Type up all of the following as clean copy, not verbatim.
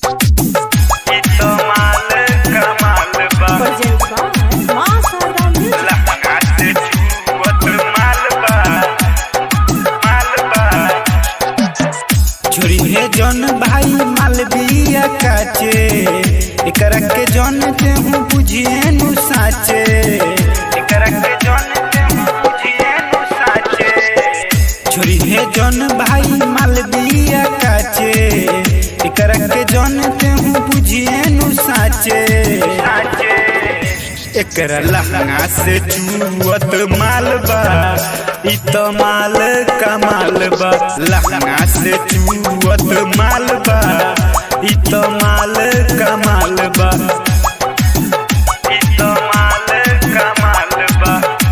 छोरी हे जौन भाई मालविया काचे एकरा के जौन ते हूँ बुझिए नु साचे एकरा के जौन ते हूँ बुझिए नु साचे। छोरी हे जौन भाई मालविया काचे एकरा के जौन ते हूँ बुझिए नु साचे। एकरा लहंगा से चुवत मालबा इ तो माल कमाल बा। लहंगा से चुवत मालबा इ तो माल कमाल बा। इ तो माल कमाल बा।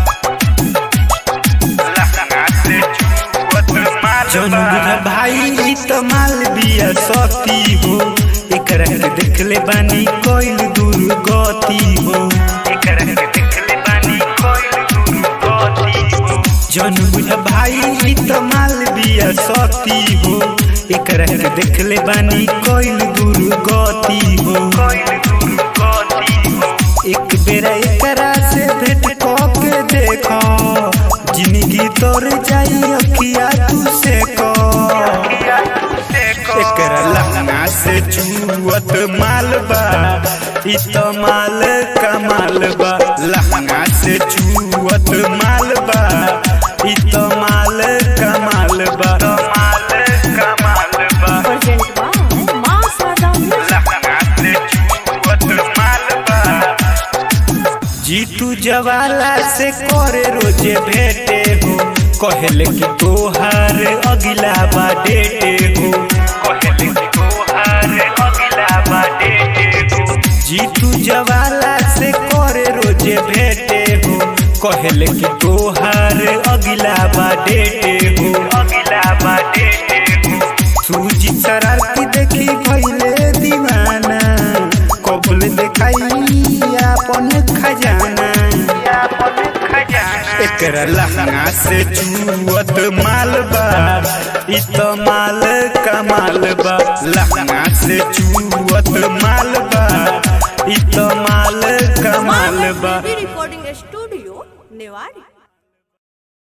लहंगा से चुवत माल जौन बुझा भाई इ तो माल बिया सती हो। एकरा के देखले बानी कोइल दूर गति हो। जौन बुझा भाई इ तो माल बिया सती हो। एकरा के देखले बानी कोइल दूर गति हो। एक बेरा एकरा से भेंट के देखो जिंदगी तोर जाई अखिया तू से को। एकरा लहंगा से चुवत मालबा इ तो माल कमाल बा। लहंगा से चुवत मालबा इ तो माल कमाल बा। माल कमाल बा। लहंगा से चुवत मालबा। जीतू जवाला से करे रोजे भेटे हो। कहले कि तोहार अगिला बाडेटे हो। कहले कि तोहार अगिला बाडेटे हो। जीतू जवाला से करे रोजे भेटे हो। कहले कि तोहार अगिला बाडेटे हो। अगिला बाडेटे हो। सूजी शरारती देखी भइले दीवाना कबूल देखाई अपन खजाना। एकरा लहंगा से चुवत मालबा इ तो माल कमाल बा। लहंगा से चुवत मालबा इ तो माल कमाल बा। Recording studio नेवाड़ी।